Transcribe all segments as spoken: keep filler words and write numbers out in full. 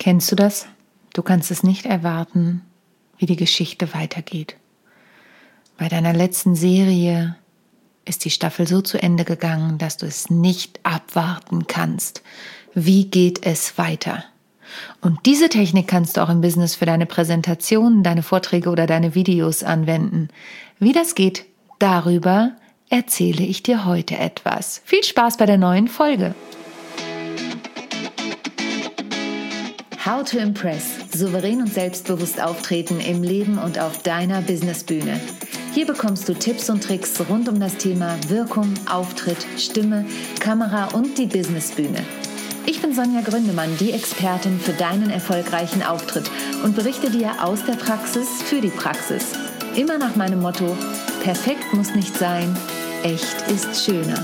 Kennst du das? Du kannst es nicht erwarten, wie die Geschichte weitergeht. Bei deiner letzten Serie ist die Staffel so zu Ende gegangen, dass du es nicht abwarten kannst. Wie geht es weiter? Und diese Technik kannst du auch im Business für deine Präsentationen, deine Vorträge oder deine Videos anwenden. Wie das geht, darüber erzähle ich dir heute etwas. Viel Spaß bei der neuen Folge. How to Impress. Souverän und selbstbewusst auftreten im Leben und auf deiner Businessbühne. Hier bekommst du Tipps und Tricks rund um das Thema Wirkung, Auftritt, Stimme, Kamera und die Businessbühne. Ich bin Sonja Gründemann, die Expertin für deinen erfolgreichen Auftritt und berichte dir aus der Praxis für die Praxis. Immer nach meinem Motto: perfekt muss nicht sein, echt ist schöner.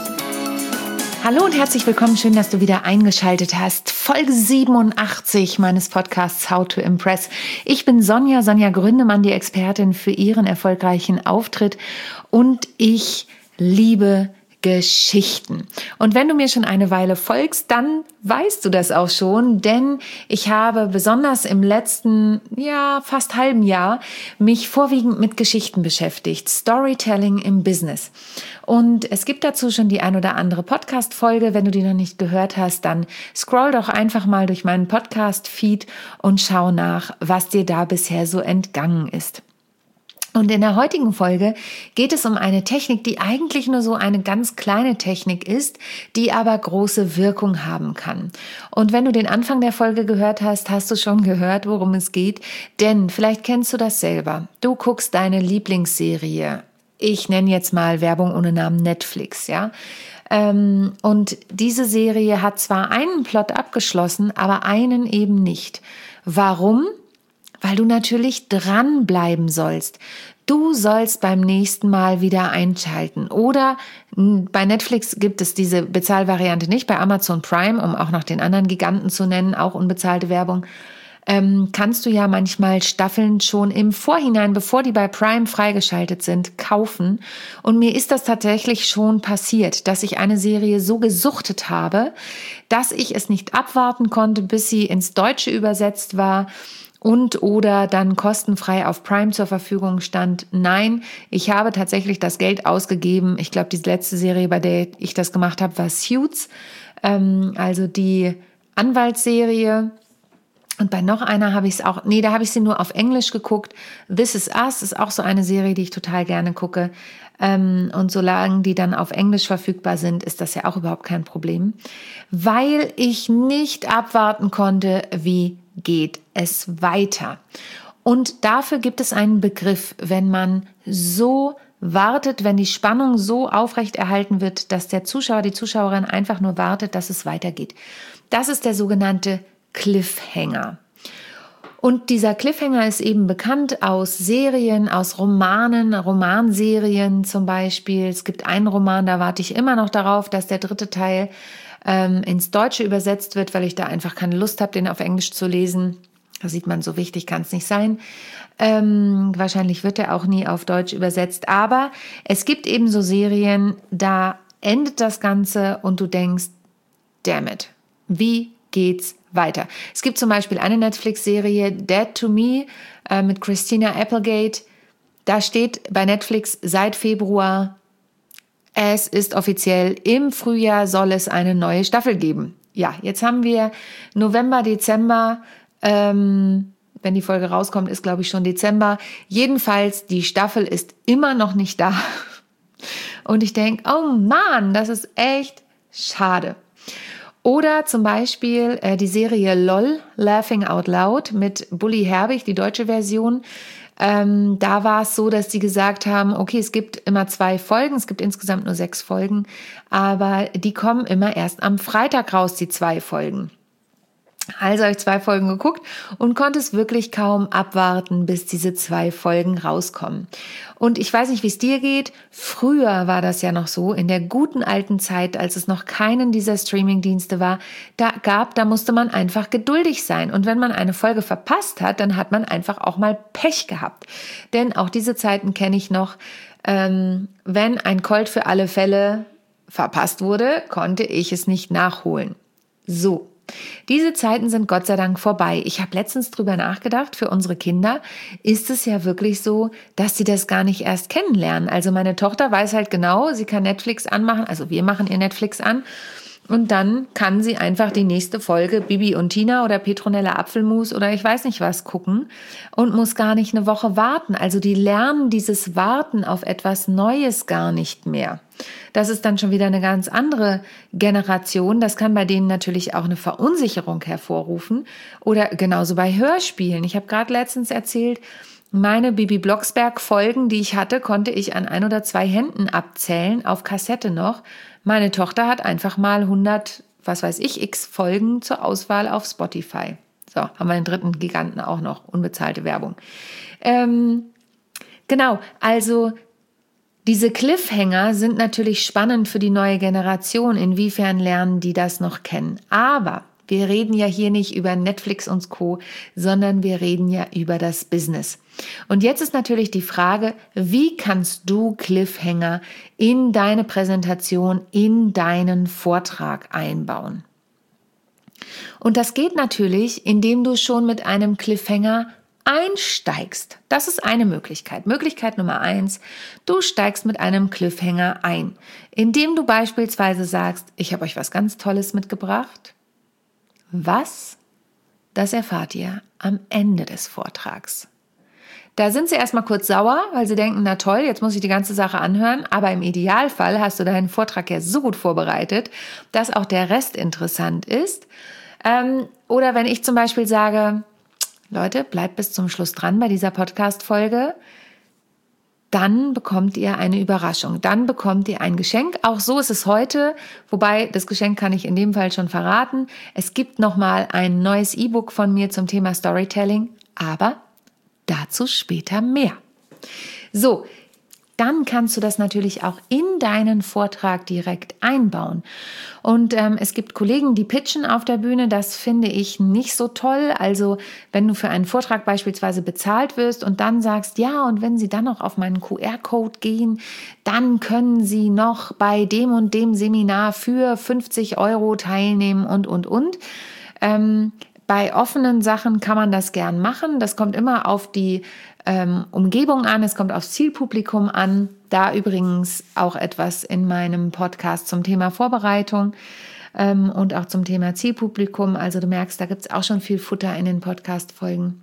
Hallo und herzlich willkommen, schön, dass du wieder eingeschaltet hast. Folge siebenundachtzig meines Podcasts How to Impress. Ich bin Sonja, Sonja Gründemann, die Expertin für ihren erfolgreichen Auftritt und ich liebe Geschichten. Und wenn du mir schon eine Weile folgst, dann weißt du das auch schon, denn ich habe besonders im letzten, ja, fast halben Jahr mich vorwiegend mit Geschichten beschäftigt. Storytelling im Business. Und es gibt dazu schon die ein oder andere Podcast-Folge. Wenn du die noch nicht gehört hast, dann scroll doch einfach mal durch meinen Podcast-Feed und schau nach, was dir da bisher so entgangen ist. Und in der heutigen Folge geht es um eine Technik, die eigentlich nur so eine ganz kleine Technik ist, die aber große Wirkung haben kann. Und wenn du den Anfang der Folge gehört hast, hast du schon gehört, worum es geht. Denn vielleicht kennst du das selber. Du guckst deine Lieblingsserie. Ich nenne jetzt mal Werbung ohne Namen Netflix, ja. Und diese Serie hat zwar einen Plot abgeschlossen, aber einen eben nicht. Warum? Weil du natürlich dranbleiben sollst. Du sollst beim nächsten Mal wieder einschalten. Oder bei Netflix gibt es diese Bezahlvariante nicht, bei Amazon Prime, um auch noch den anderen Giganten zu nennen, auch unbezahlte Werbung, ähm, kannst du ja manchmal Staffeln schon im Vorhinein, bevor die bei Prime freigeschaltet sind, kaufen. Und mir ist das tatsächlich schon passiert, dass ich eine Serie so gesuchtet habe, dass ich es nicht abwarten konnte, bis sie ins Deutsche übersetzt war und oder dann kostenfrei auf Prime zur Verfügung stand. Nein, ich habe tatsächlich das Geld ausgegeben. Ich glaube, die letzte Serie, bei der ich das gemacht habe, war Suits, ähm, also die Anwaltsserie. Und bei noch einer habe ich es auch, nee, da habe ich sie nur auf Englisch geguckt. This Is Us ist auch so eine Serie, die ich total gerne gucke. Ähm, und solange die dann auf Englisch verfügbar sind, ist das ja auch überhaupt kein Problem. Weil ich nicht abwarten konnte, wie geht es weiter. Und dafür gibt es einen Begriff, wenn man so wartet, wenn die Spannung so aufrechterhalten wird, dass der Zuschauer, die Zuschauerin einfach nur wartet, dass es weitergeht. Das ist der sogenannte Cliffhanger. Und dieser Cliffhanger ist eben bekannt aus Serien, aus Romanen, Romanserien zum Beispiel. Es gibt einen Roman, da warte ich immer noch darauf, dass der dritte Teil ähm, ins Deutsche übersetzt wird, weil ich da einfach keine Lust habe, den auf Englisch zu lesen. Da sieht man, so wichtig kann es nicht sein. Ähm, wahrscheinlich wird er auch nie auf Deutsch übersetzt. Aber es gibt eben so Serien, da endet das Ganze und du denkst, damn it, wie geht's weiter? Es gibt zum Beispiel eine Netflix-Serie, Dead to Me, äh, mit Christina Applegate. Da steht bei Netflix seit Februar, es ist offiziell, im Frühjahr soll es eine neue Staffel geben. Ja, jetzt haben wir November, Dezember, ähm, wenn die Folge rauskommt, ist glaube ich schon Dezember. Jedenfalls, die Staffel ist immer noch nicht da. Und ich denke, oh Mann, das ist echt schade. Oder zum Beispiel äh, die Serie LOL, Laughing Out Loud, mit Bully Herbig, die deutsche Version. Ähm, da war es so, dass die gesagt haben, okay, es gibt immer zwei Folgen, es gibt insgesamt nur sechs Folgen, aber die kommen immer erst am Freitag raus, die zwei Folgen. Also habe ich zwei Folgen geguckt und konnte es wirklich kaum abwarten, bis diese zwei Folgen rauskommen. Und ich weiß nicht, wie es dir geht. Früher war das ja noch so, in der guten alten Zeit, als es noch keinen dieser Streamingdienste war, da gab, da musste man einfach geduldig sein. Und wenn man eine Folge verpasst hat, dann hat man einfach auch mal Pech gehabt. Denn auch diese Zeiten kenne ich noch. Ähm, wenn ein Colt für alle Fälle verpasst wurde, konnte ich es nicht nachholen. So. Diese Zeiten sind Gott sei Dank vorbei. Ich habe letztens drüber nachgedacht, für unsere Kinder ist es ja wirklich so, dass sie das gar nicht erst kennenlernen. Also meine Tochter weiß halt genau, sie kann Netflix anmachen, also wir machen ihr Netflix an und dann kann sie einfach die nächste Folge Bibi und Tina oder Petronella Apfelmus oder ich weiß nicht was gucken und muss gar nicht eine Woche warten. Also die lernen dieses Warten auf etwas Neues gar nicht mehr. Das ist dann schon wieder eine ganz andere Generation. Das kann bei denen natürlich auch eine Verunsicherung hervorrufen. Oder genauso bei Hörspielen. Ich habe gerade letztens erzählt, meine Bibi Blocksberg-Folgen, die ich hatte, konnte ich an ein oder zwei Händen abzählen, auf Kassette noch. Meine Tochter hat einfach mal hundert, was weiß ich, x Folgen zur Auswahl auf Spotify. So, haben wir den dritten Giganten auch noch, unbezahlte Werbung. Ähm, genau, also diese Cliffhanger sind natürlich spannend für die neue Generation. Inwiefern lernen die das noch kennen? Aber wir reden ja hier nicht über Netflix und Co., sondern wir reden ja über das Business. Und jetzt ist natürlich die Frage, wie kannst du Cliffhanger in deine Präsentation, in deinen Vortrag einbauen? Und das geht natürlich, indem du schon mit einem Cliffhanger einsteigst. Das ist eine Möglichkeit. Möglichkeit Nummer eins, du steigst mit einem Cliffhanger ein, indem du beispielsweise sagst, ich habe euch was ganz Tolles mitgebracht. Was? Das erfahrt ihr am Ende des Vortrags. Da sind sie erstmal kurz sauer, weil sie denken, na toll, jetzt muss ich die ganze Sache anhören, aber im Idealfall hast du deinen Vortrag ja so gut vorbereitet, dass auch der Rest interessant ist. Ähm, oder wenn ich zum Beispiel sage, Leute, bleibt bis zum Schluss dran bei dieser Podcast-Folge. Dann bekommt ihr eine Überraschung. Dann bekommt ihr ein Geschenk. Auch so ist es heute. Wobei, das Geschenk kann ich in dem Fall schon verraten. Es gibt nochmal ein neues E-Book von mir zum Thema Storytelling. Aber dazu später mehr. So, dann kannst du das natürlich auch in deinen Vortrag direkt einbauen. Und ähm, es gibt Kollegen, die pitchen auf der Bühne. Das finde ich nicht so toll. Also wenn du für einen Vortrag beispielsweise bezahlt wirst und dann sagst, ja, und wenn Sie dann noch auf meinen Q R-Code gehen, dann können Sie noch bei dem und dem Seminar für fünfzig Euro teilnehmen und, und, und. Ähm, Bei offenen Sachen kann man das gern machen. Das kommt immer auf die ähm, Umgebung an, es kommt aufs Zielpublikum an. Da übrigens auch etwas in meinem Podcast zum Thema Vorbereitung ähm, und auch zum Thema Zielpublikum. Also du merkst, da gibt es auch schon viel Futter in den Podcast-Folgen.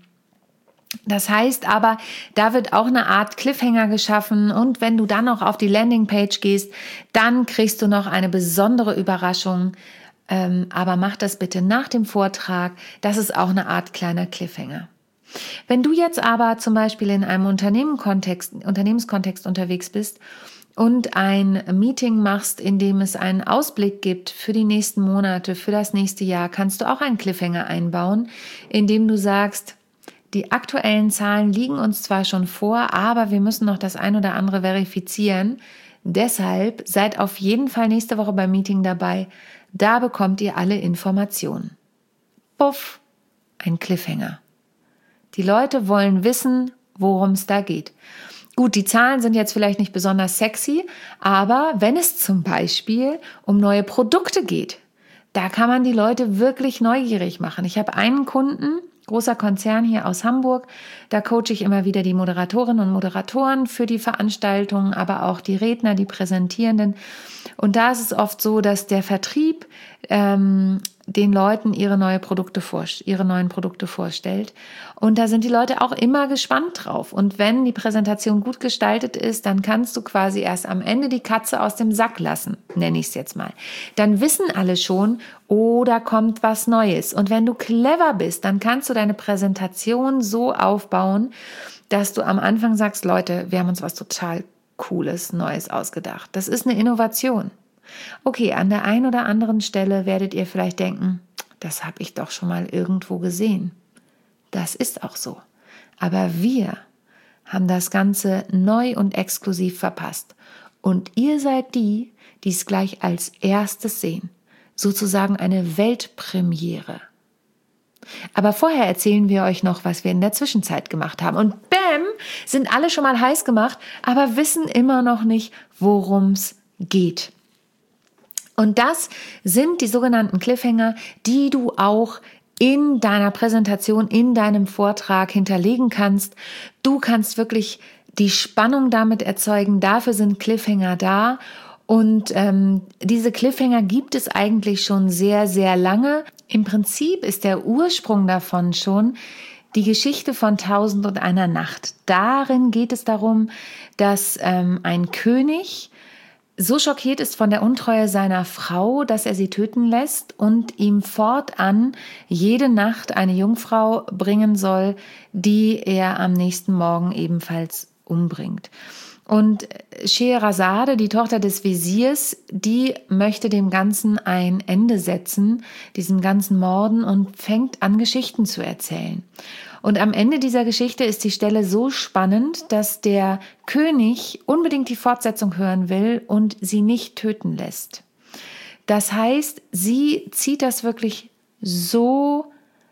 Das heißt aber, da wird auch eine Art Cliffhanger geschaffen und wenn du dann noch auf die Landingpage gehst, dann kriegst du noch eine besondere Überraschung. Ähm, aber mach das bitte nach dem Vortrag. Das ist auch eine Art kleiner Cliffhanger. Wenn du jetzt aber zum Beispiel in einem Unternehmenskontext, Unternehmenskontext unterwegs bist und ein Meeting machst, in dem es einen Ausblick gibt für die nächsten Monate, für das nächste Jahr, kannst du auch einen Cliffhanger einbauen, indem du sagst, die aktuellen Zahlen liegen uns zwar schon vor, aber wir müssen noch das ein oder andere verifizieren. Deshalb seid auf jeden Fall nächste Woche beim Meeting dabei. Da bekommt ihr alle Informationen. Puff, ein Cliffhanger. Die Leute wollen wissen, worum es da geht. Gut, die Zahlen sind jetzt vielleicht nicht besonders sexy, aber wenn es zum Beispiel um neue Produkte geht, da kann man die Leute wirklich neugierig machen. Ich habe einen Kunden, großer Konzern hier aus Hamburg, da coache ich immer wieder die Moderatorinnen und Moderatoren für die Veranstaltungen, aber auch die Redner, die Präsentierenden. Und da ist es oft so, dass der Vertrieb ähm, den Leuten ihre neue Produkte vor, ihre neuen Produkte vorstellt. Und da sind die Leute auch immer gespannt drauf. Und wenn die Präsentation gut gestaltet ist, dann kannst du quasi erst am Ende die Katze aus dem Sack lassen, nenne ich es jetzt mal. Dann wissen alle schon, oh, da kommt was Neues. Und wenn du clever bist, dann kannst du deine Präsentation so aufbauen, dass du am Anfang sagst, Leute, wir haben uns was total Cooles, Neues ausgedacht. Das ist eine Innovation. Okay, an der einen oder anderen Stelle werdet ihr vielleicht denken, das habe ich doch schon mal irgendwo gesehen. Das ist auch so. Aber wir haben das Ganze neu und exklusiv verpasst. Und ihr seid die, die es gleich als erstes sehen. Sozusagen eine Weltpremiere. Aber vorher erzählen wir euch noch, was wir in der Zwischenzeit gemacht haben. Und bäm, sind alle schon mal heiß gemacht, aber wissen immer noch nicht, worum es geht. Und das sind die sogenannten Cliffhanger, die du auch in deiner Präsentation, in deinem Vortrag hinterlegen kannst. Du kannst wirklich die Spannung damit erzeugen. Dafür sind Cliffhanger da. Und ähm, diese Cliffhanger gibt es eigentlich schon sehr, sehr lange. Im Prinzip ist der Ursprung davon schon die Geschichte von Tausend und einer Nacht. Darin geht es darum, dass ähm, ein König so schockiert ist von der Untreue seiner Frau, dass er sie töten lässt und ihm fortan jede Nacht eine Jungfrau bringen soll, die er am nächsten Morgen ebenfalls umbringt. Und Scheherazade, die Tochter des Wesirs, die möchte dem Ganzen ein Ende setzen, diesem ganzen Morden, und fängt an, Geschichten zu erzählen. Und am Ende dieser Geschichte ist die Stelle so spannend, dass der König unbedingt die Fortsetzung hören will und sie nicht töten lässt. Das heißt, sie zieht das wirklich so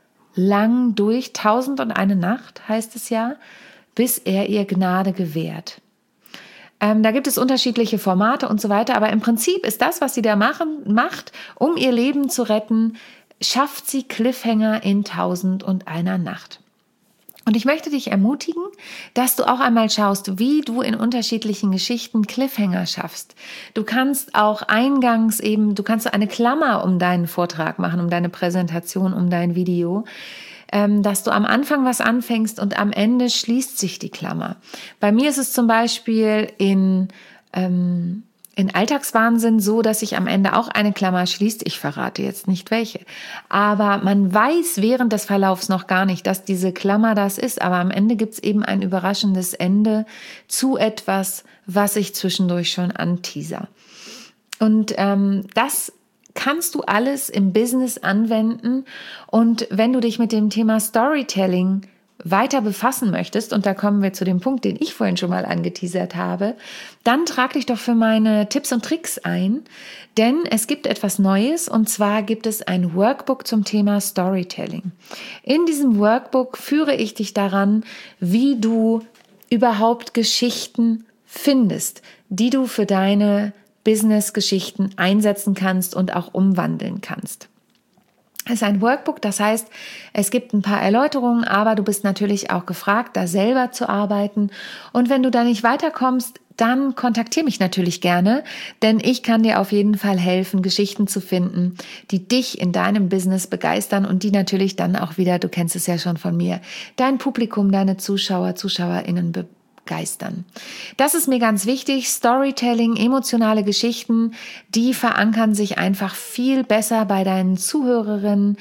lang durch, tausend und eine Nacht heißt es ja, bis er ihr Gnade gewährt. Ähm, da gibt es unterschiedliche Formate und so weiter, aber im Prinzip ist das, was sie da machen, macht, um ihr Leben zu retten, schafft sie Cliffhanger in tausend und einer Nacht. Und ich möchte dich ermutigen, dass du auch einmal schaust, wie du in unterschiedlichen Geschichten Cliffhanger schaffst. Du kannst auch eingangs eben, du kannst eine Klammer um deinen Vortrag machen, um deine Präsentation, um dein Video, ähm, dass du am Anfang was anfängst und am Ende schließt sich die Klammer. Bei mir ist es zum Beispiel in ähm, in Alltagswahnsinn so, dass sich am Ende auch eine Klammer schließt. Ich verrate jetzt nicht welche. Aber man weiß während des Verlaufs noch gar nicht, dass diese Klammer das ist. Aber am Ende gibt es eben ein überraschendes Ende zu etwas, was ich zwischendurch schon anteaser. Und ähm, das kannst du alles im Business anwenden. Und wenn du dich mit dem Thema Storytelling weiter befassen möchtest, und da kommen wir zu dem Punkt, den ich vorhin schon mal angeteasert habe, dann trag dich doch für meine Tipps und Tricks ein, denn es gibt etwas Neues, und zwar gibt es ein Workbook zum Thema Storytelling. In diesem Workbook führe ich dich daran, wie du überhaupt Geschichten findest, die du für deine Business-Geschichten einsetzen kannst und auch umwandeln kannst. Es ist ein Workbook, das heißt, es gibt ein paar Erläuterungen, aber du bist natürlich auch gefragt, da selber zu arbeiten. Und wenn du da nicht weiterkommst, dann kontaktiere mich natürlich gerne, denn ich kann dir auf jeden Fall helfen, Geschichten zu finden, die dich in deinem Business begeistern und die natürlich dann auch wieder, du kennst es ja schon von mir, dein Publikum, deine Zuschauer, ZuschauerInnen begeistern. Geistern. Das ist mir ganz wichtig. Storytelling, emotionale Geschichten, die verankern sich einfach viel besser bei deinen Zuhörerinnen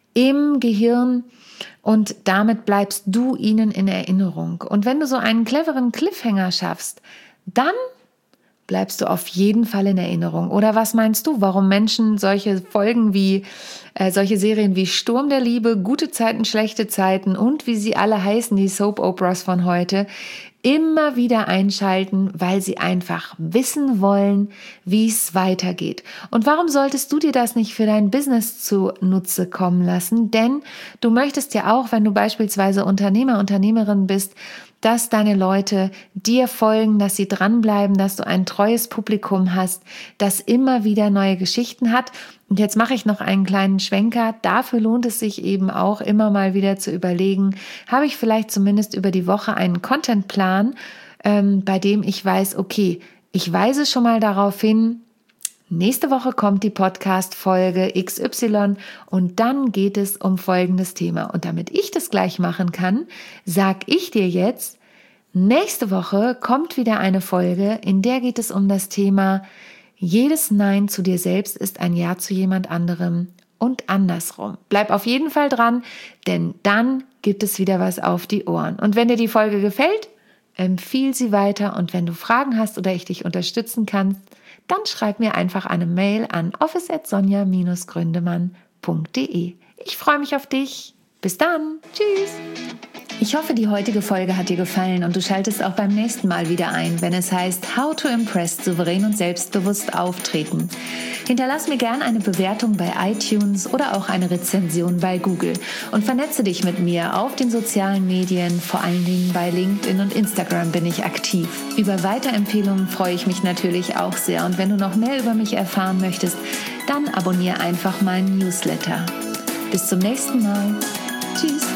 im Gehirn und damit bleibst du ihnen in Erinnerung. Und wenn du so einen cleveren Cliffhanger schaffst, dann bleibst du auf jeden Fall in Erinnerung. Oder was meinst du, warum Menschen solche Folgen wie, äh, solche Serien wie Sturm der Liebe, Gute Zeiten, Schlechte Zeiten und wie sie alle heißen, die Soap-Operas von heute, immer wieder einschalten, weil sie einfach wissen wollen, wie es weitergeht. Und warum solltest du dir das nicht für dein Business zunutze kommen lassen? Denn du möchtest ja auch, wenn du beispielsweise Unternehmer, Unternehmerin bist, dass deine Leute dir folgen, dass sie dranbleiben, dass du ein treues Publikum hast, das immer wieder neue Geschichten hat. Und jetzt mache ich noch einen kleinen Schwenker. Dafür lohnt es sich eben auch immer mal wieder zu überlegen, habe ich vielleicht zumindest über die Woche einen Contentplan, ähm, bei dem ich weiß, okay, ich weise schon mal darauf hin, nächste Woche kommt die Podcast-Folge X Y und dann geht es um folgendes Thema. Und damit ich das gleich machen kann, sag ich dir jetzt, nächste Woche kommt wieder eine Folge, in der geht es um das Thema jedes Nein zu dir selbst ist ein Ja zu jemand anderem und andersrum. Bleib auf jeden Fall dran, denn dann gibt es wieder was auf die Ohren. Und wenn dir die Folge gefällt, empfiehl sie weiter und wenn du Fragen hast oder ich dich unterstützen kann, dann schreib mir einfach eine Mail an office at sonja dash gründemann punkt de. Ich freue mich auf dich. Bis dann. Tschüss. Ich hoffe, die heutige Folge hat dir gefallen und du schaltest auch beim nächsten Mal wieder ein, wenn es heißt How to Impress souverän und selbstbewusst auftreten. Hinterlass mir gerne eine Bewertung bei iTunes oder auch eine Rezension bei Google und vernetze dich mit mir auf den sozialen Medien, vor allen Dingen bei LinkedIn und Instagram bin ich aktiv. Über Weiterempfehlungen freue ich mich natürlich auch sehr und wenn du noch mehr über mich erfahren möchtest, dann abonniere einfach meinen Newsletter. Bis zum nächsten Mal. Tschüss.